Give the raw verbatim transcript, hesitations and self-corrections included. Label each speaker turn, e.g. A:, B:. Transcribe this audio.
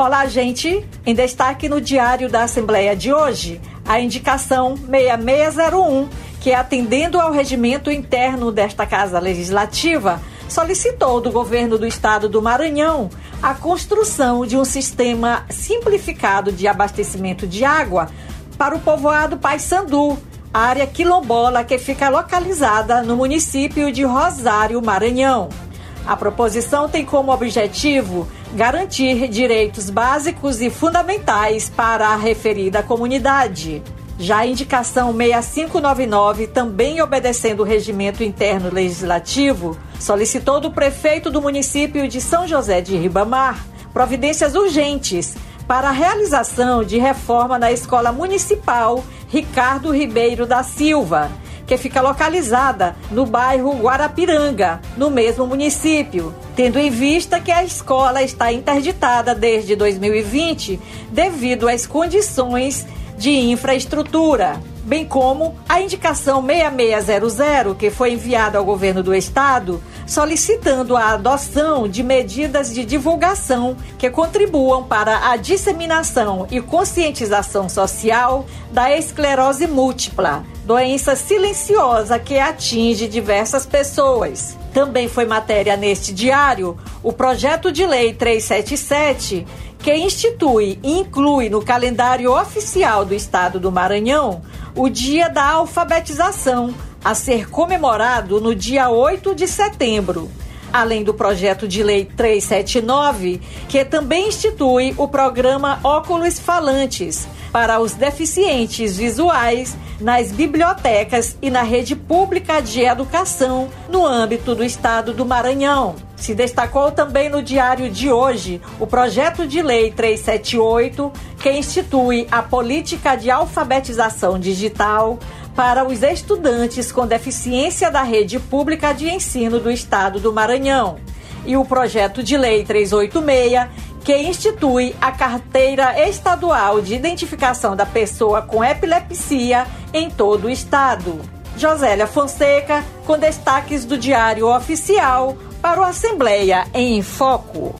A: Olá, gente! Em destaque no Diário da Assembleia de hoje, a indicação seis seis zero um, que, atendendo ao regimento interno desta Casa Legislativa, solicitou do governo do estado do Maranhão a construção de um sistema simplificado de abastecimento de água para o povoado Paissandu, área quilombola que fica localizada no município de Rosário, Maranhão. A proposição tem como objetivo garantir direitos básicos e fundamentais para a referida comunidade. Já a indicação seis cinco nove nove, também obedecendo o regimento interno legislativo, solicitou do prefeito do município de São José de Ribamar providências urgentes para a realização de reforma na Escola Municipal Ricardo Ribeiro da Silva, que fica localizada no bairro Guarapiranga, no mesmo município, tendo em vista que a escola está interditada desde dois mil e vinte devido às condições de infraestrutura, bem como a indicação seis seis zero zero, que foi enviada ao governo do estado, solicitando a adoção de medidas de divulgação que contribuam para a disseminação e conscientização social da esclerose múltipla, doença silenciosa que atinge diversas pessoas. Também foi matéria neste diário o projeto de lei trezentos e setenta e sete, que institui e inclui no calendário oficial do estado do Maranhão o Dia da Alfabetização, a ser comemorado no dia oito de setembro. Além do projeto de lei trezentos e setenta e nove, que também institui o programa Óculos Falantes para os deficientes visuais nas bibliotecas e na rede pública de educação no âmbito do estado do Maranhão. Se destacou também no diário de hoje o projeto de lei trezentos e setenta e oito, que institui a política de alfabetização digital para os estudantes com deficiência da rede pública de ensino do estado do Maranhão. E o projeto de lei trezentos e oitenta e seis, que institui a carteira estadual de identificação da pessoa com epilepsia em todo o estado. Josélia Fonseca, com destaques do Diário Oficial para o Assembleia em Foco.